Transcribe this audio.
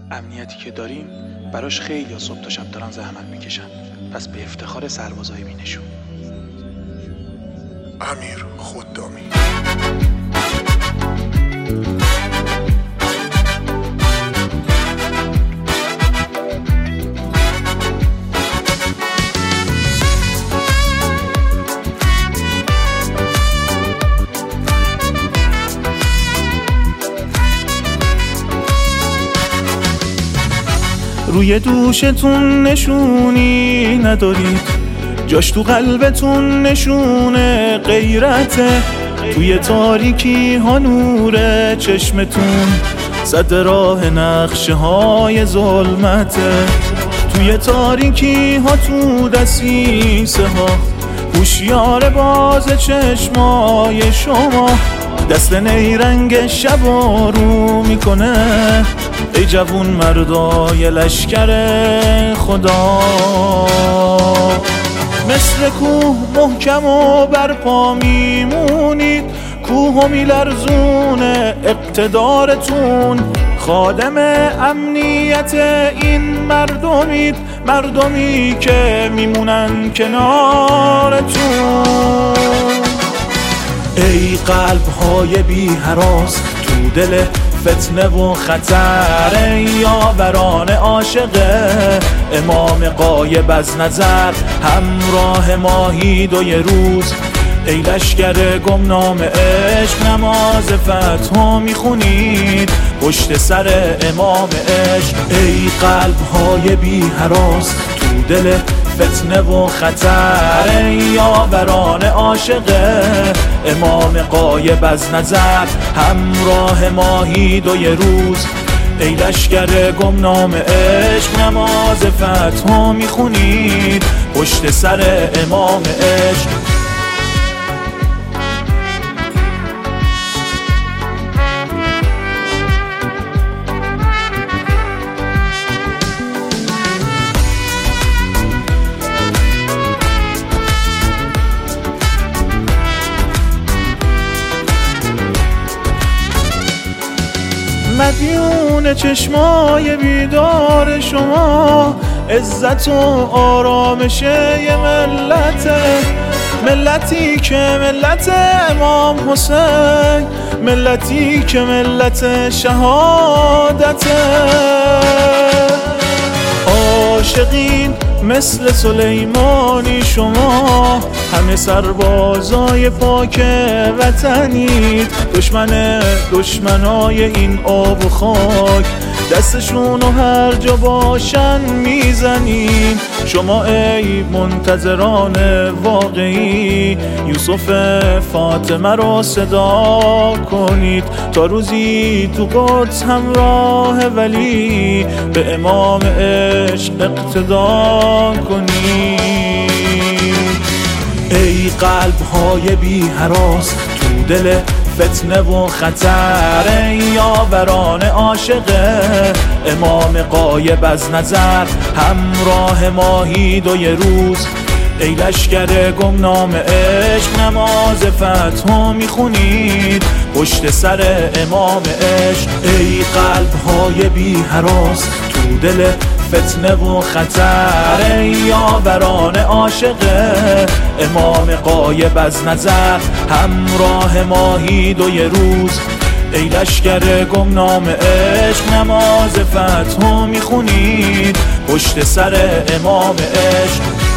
امنیتی که داریم براش خیلی صبح تا شب دارن زحمت میکشن، پس به افتخار سربازای بینشون. امیر خدامی. روی دوشتون نشونی ندارید، جاش تو قلبتون نشونه غیرته. توی تاریکی ها نور چشمتون صد راه نقشه های ظلمته. توی تاریکی ها تو دسیسه ها هوشیار باز چشمای شما. دست نیرنگ شب رو میکنه، ای جوون مردای لشکر خدا. مثل کوه محکم و برپا میمونید، کوه میلرزونه اقتدارتون. خادم امنیت این مردمید، مردمی که میمونن کنارتون. ای قلب‌های بی هراس تو دل فتنه و خطر، ای یاوران عاشق امام غایب از نظر. همراه ماهید و یه روز ای لشکر گمنام عشق، نماز فتح میخونید پشت سر امام عشق. ای قلب‌های بی هراس تو دل فتنه و خطر، ای یاوران عاشق امام غایب از نظر. همراه ماهید و یه روز ای لشکر گمنام عشق، نماز فتح میخونید پشت سر امام عشق. مدیون چشمای بیدار شما، عزت و آرامش یه ملته. ملتی که ملت امام حسین، ملتی که ملت شهادته. عاشقین مثل سلیمانی شما، همه سربازای پاک وطنید. دشمنای این آب و خاک، دستشونو هر جا باشن میزنین. شما ای منتظران واقعی، یوسف فاطمه رو صدا کنید تا روزی تو قدس همراه ولی به امام عشق اقتدا کنید. ای قلب‌های بی هراس تو دل فتنه و خطر، ای یاوران عاشق امام غایب از نظر. همراه ماهید و یه روز ای لشکر گمنام عشق، نماز فتح میخونید پشت سر امام عشق. ای قلب‌های بی هراس تو دل فتنه و خطر، ای یاوران عاشق امام غایب از نظر. همراه ماهید و یه روز ای لشکر گمنام عشق، نماز فتح میخونید پشت سر امام عشق.